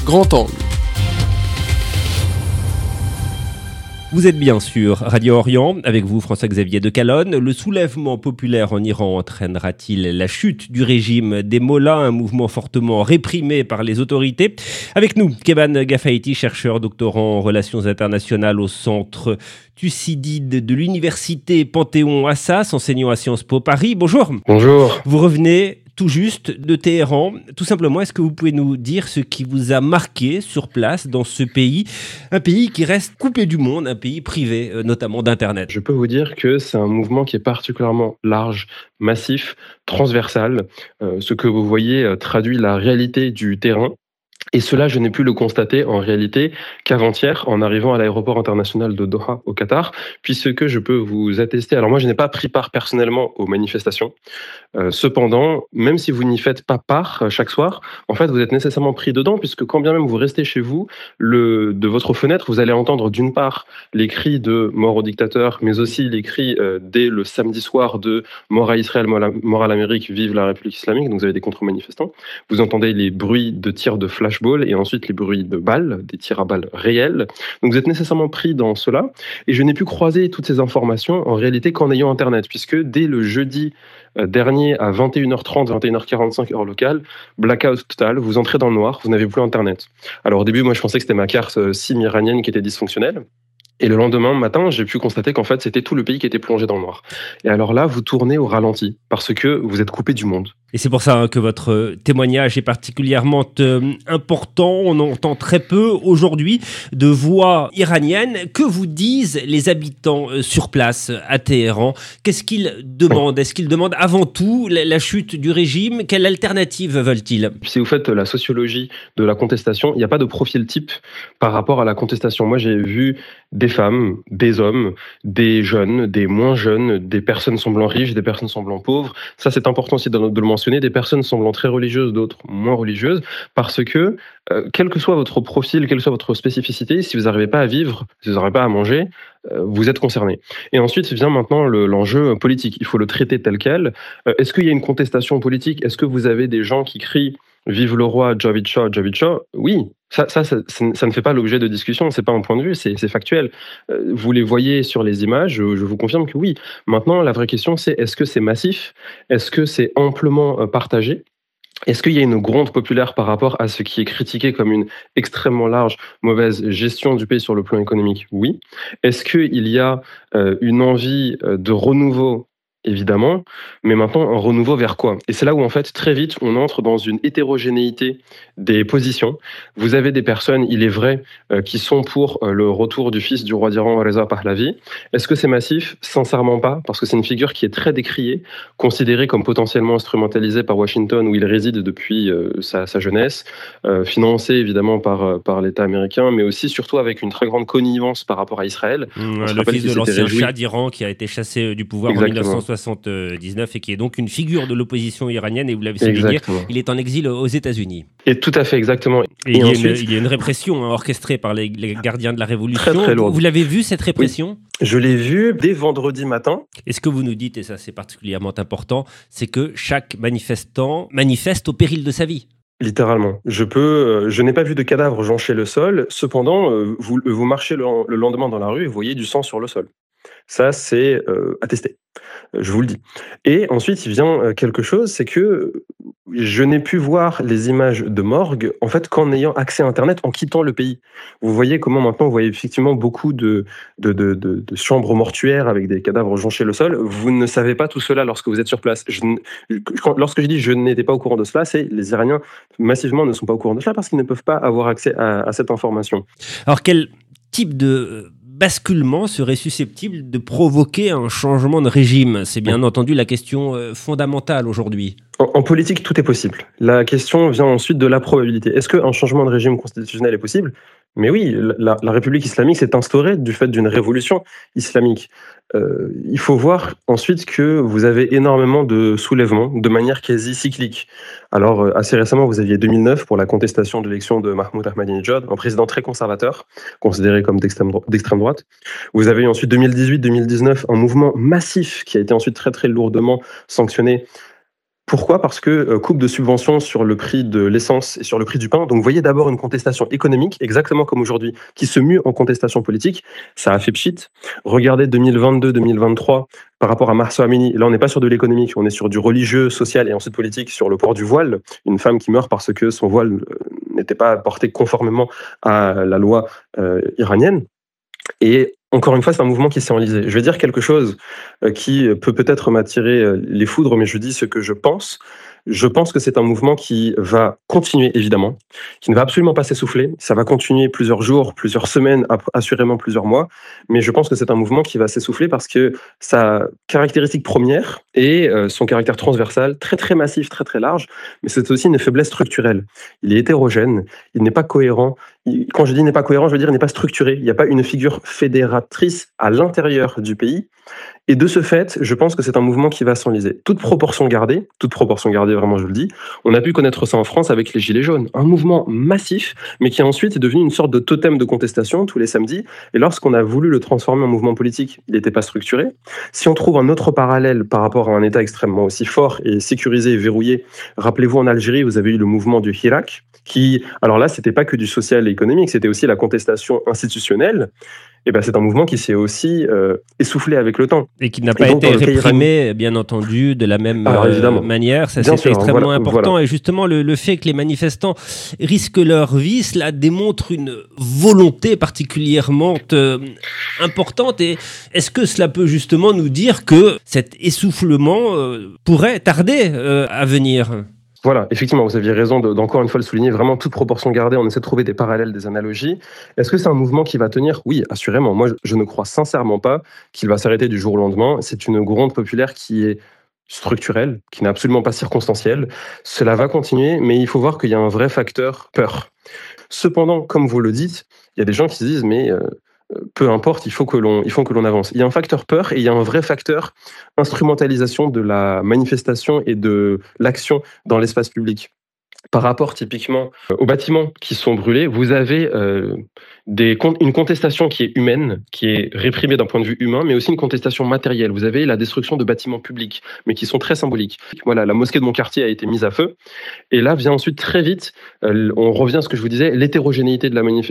Grand Angle. Vous êtes bien sur Radio Orient, avec vous François-Xavier de Calonne. Le soulèvement populaire en Iran entraînera-t-il la chute du régime des Mollahs, un mouvement fortement réprimé par les autorités? Avec nous, Keban Gafaïti, chercheur doctorant en relations internationales au centre Thucydide de l'université Panthéon-Assas, enseignant à Sciences Po Paris. Bonjour. Bonjour. Vous revenez tout juste de Téhéran. Tout simplement, est-ce que vous pouvez nous dire ce qui vous a marqué sur place dans ce pays, un pays qui reste coupé du monde, un pays privé, notamment d'Internet? Je peux vous dire que c'est un mouvement qui est particulièrement large, massif, transversal. Ce que vous voyez traduit la réalité du terrain. Et cela, je n'ai pu le constater en réalité qu'avant-hier, en arrivant à l'aéroport international de Doha, au Qatar, puisque je peux vous attester. Alors moi, je n'ai pas pris part personnellement aux manifestations. Cependant, même si vous n'y faites pas part chaque soir, en fait, vous êtes nécessairement pris dedans, puisque quand bien même vous restez chez vous, de votre fenêtre, vous allez entendre d'une part les cris de mort au dictateur, mais aussi les cris dès le samedi soir de mort à Israël, mort à l'Amérique, vive la République islamique. Donc vous avez des contre-manifestants. Vous entendez les bruits de tirs de flashball et ensuite les bruits de balles, des tirs à balles réels. Donc vous êtes nécessairement pris dans cela. Et je n'ai pu croiser toutes ces informations en réalité qu'en ayant Internet, puisque dès le jeudi dernier à 21h30, 21h45 heure locale, blackout total, vous entrez dans le noir, vous n'avez plus Internet. Alors au début, moi je pensais que c'était ma carte SIM iranienne qui était dysfonctionnelle. Et le lendemain matin, j'ai pu constater qu'en fait, c'était tout le pays qui était plongé dans le noir. Et alors là, vous tournez au ralenti, parce que vous êtes coupé du monde. Et c'est pour ça que votre témoignage est particulièrement important. On entend très peu aujourd'hui de voix iraniennes. Que vous disent les habitants sur place à Téhéran? Qu'est-ce qu'ils demandent? Est-ce qu'ils demandent avant tout la chute du régime? Quelle alternative veulent-ils? Si vous faites la sociologie de la contestation, il n'y a pas de profil type par rapport à la contestation. Moi, j'ai vu des femmes, des hommes, des jeunes, des moins jeunes, des personnes semblant riches, des personnes semblant pauvres. Ça, c'est important aussi de le mentionner. Des personnes semblant très religieuses, d'autres moins religieuses, parce que, quel que soit votre profil, quelle que soit votre spécificité, si vous n'arrivez pas à vivre, si vous n'arrivez pas à manger, vous êtes concerné. Et ensuite vient maintenant l'enjeu politique. Il faut le traiter tel quel. Est-ce qu'il y a une contestation politique? Est-ce que vous avez des gens qui crient « Vive le roi, Javid Shah, Javid Shah » Oui. Ça ne fait pas l'objet de discussion, c'est pas un point de vue, c'est factuel. Vous les voyez sur les images, je vous confirme que oui. Maintenant, la vraie question, c'est est-ce que c'est massif? Est-ce que c'est amplement partagé? Est-ce qu'il y a une gronde populaire par rapport à ce qui est critiqué comme une extrêmement large, mauvaise gestion du pays sur le plan économique? Oui. Est-ce qu'il y a une envie de renouveau? Évidemment, mais maintenant, un renouveau vers quoi? Et c'est là où, en fait, très vite, on entre dans une hétérogénéité des positions. Vous avez des personnes, il est vrai, qui sont pour le retour du fils du roi d'Iran, Reza Pahlavi. Est-ce que c'est massif? Sincèrement pas, parce que c'est une figure qui est très décriée, considérée comme potentiellement instrumentalisée par Washington, où il réside depuis sa jeunesse, financée évidemment par l'État américain, mais aussi, surtout, avec une très grande connivence par rapport à Israël. Le fils de l'ancien Shah d'Iran qui a été chassé du pouvoir Exactement. En 1979 et qui est donc une figure de l'opposition iranienne, et vous l'avez souligné, il est en exil aux États-Unis. Et tout à fait, exactement. Et il y a une répression orchestrée par les gardiens de la Révolution. Très, très lourde. Vous l'avez vu, cette répression? Oui. Je l'ai vu dès vendredi matin. Et ce que vous nous dites, et ça c'est particulièrement important, c'est que chaque manifestant manifeste au péril de sa vie. Littéralement. Je n'ai pas vu de cadavre joncher le sol. Cependant, vous marchez le lendemain dans la rue et vous voyez du sang sur le sol. Ça, c'est attesté. Je vous le dis. Et ensuite, il vient quelque chose, c'est que je n'ai pu voir les images de morgue, en fait, qu'en ayant accès à Internet, en quittant le pays. Vous voyez comment maintenant, vous voyez effectivement beaucoup de chambres mortuaires avec des cadavres jonchés le sol. Vous ne savez pas tout cela lorsque vous êtes sur place. Lorsque je dis je n'étais pas au courant de cela, c'est les Iraniens massivement ne sont pas au courant de cela parce qu'ils ne peuvent pas avoir accès à cette information. Alors, quel type de basculement serait susceptible de provoquer un changement de régime? C'est bien entendu la question fondamentale aujourd'hui. En politique, tout est possible. La question vient ensuite de la probabilité. Est-ce qu'un changement de régime constitutionnel est possible? Mais oui, la République islamique s'est instaurée du fait d'une révolution islamique. Il faut voir ensuite que vous avez énormément de soulèvements de manière quasi cyclique. Alors, assez récemment, vous aviez 2009 pour la contestation de l'élection de Mahmoud Ahmadinejad, un président très conservateur, considéré comme d'extrême droite. Vous avez eu ensuite 2018-2019 un mouvement massif qui a été ensuite très très lourdement sanctionné Pourquoi ? Parce que coupe de subventions sur le prix de l'essence et sur le prix du pain. Donc vous voyez d'abord une contestation économique, exactement comme aujourd'hui, qui se mue en contestation politique. Ça a fait pchit. Regardez 2022-2023 par rapport à Mahsa Amini. Là, on n'est pas sur de l'économique, on est sur du religieux, social et ensuite politique, sur le port du voile. Une femme qui meurt parce que son voile n'était pas porté conformément à la loi iranienne. Et encore une fois, c'est un mouvement qui s'est enlisé. Je vais dire quelque chose qui peut peut-être m'attirer les foudres, mais je dis ce que je pense. Je pense que c'est un mouvement qui va continuer, évidemment, qui ne va absolument pas s'essouffler. Ça va continuer plusieurs jours, plusieurs semaines, assurément plusieurs mois. Mais je pense que c'est un mouvement qui va s'essouffler parce que sa caractéristique première est son caractère transversal, très très massif, très très large. Mais c'est aussi une faiblesse structurelle. Il est hétérogène, il n'est pas cohérent. Quand je dis n'est pas cohérent, je veux dire il n'est pas structuré. Il n'y a pas une figure fédératrice à l'intérieur du pays. Et de ce fait, je pense que c'est un mouvement qui va s'enliser. Toute proportion gardée, vraiment je le dis, on a pu connaître ça en France avec les Gilets jaunes. Un mouvement massif, mais qui ensuite est devenu une sorte de totem de contestation tous les samedis. Et lorsqu'on a voulu le transformer en mouvement politique, il n'était pas structuré. Si on trouve un autre parallèle par rapport à un État extrêmement aussi fort et sécurisé et verrouillé, rappelez-vous en Algérie, vous avez eu le mouvement du Hirak, qui, alors là, c'était pas que du social et économique, c'était aussi la contestation institutionnelle. Et ben, c'est un mouvement qui s'est aussi essoufflé avec le temps. Et qui n'a pas été réprimé, bien entendu, de la même manière. Ça, c'est extrêmement important. Voilà. Et justement, le fait que les manifestants risquent leur vie, cela démontre une volonté particulièrement importante. Et est-ce que cela peut justement nous dire que cet essoufflement pourrait tarder à venir ? Voilà, effectivement, vous aviez raison d'encore une fois le souligner, vraiment toute proportion gardée, on essaie de trouver des parallèles, des analogies. Est-ce que c'est un mouvement qui va tenir ? Oui, assurément. Moi, je ne crois sincèrement pas qu'il va s'arrêter du jour au lendemain. C'est une gronde populaire qui est structurelle, qui n'est absolument pas circonstancielle. Cela va continuer, mais il faut voir qu'il y a un vrai facteur peur. Cependant, comme vous le dites, il y a des gens qui se disent, mais peu importe, il faut que l'on avance. Il y a un facteur peur et il y a un vrai facteur instrumentalisation de la manifestation et de l'action dans l'espace public. Par rapport typiquement aux bâtiments qui sont brûlés, vous avez une contestation qui est humaine, qui est réprimée d'un point de vue humain, mais aussi une contestation matérielle. Vous avez la destruction de bâtiments publics, mais qui sont très symboliques. Voilà, la mosquée de mon quartier a été mise à feu. Et là vient ensuite très vite, on revient à ce que je vous disais, l'hétérogénéité de la manifestation.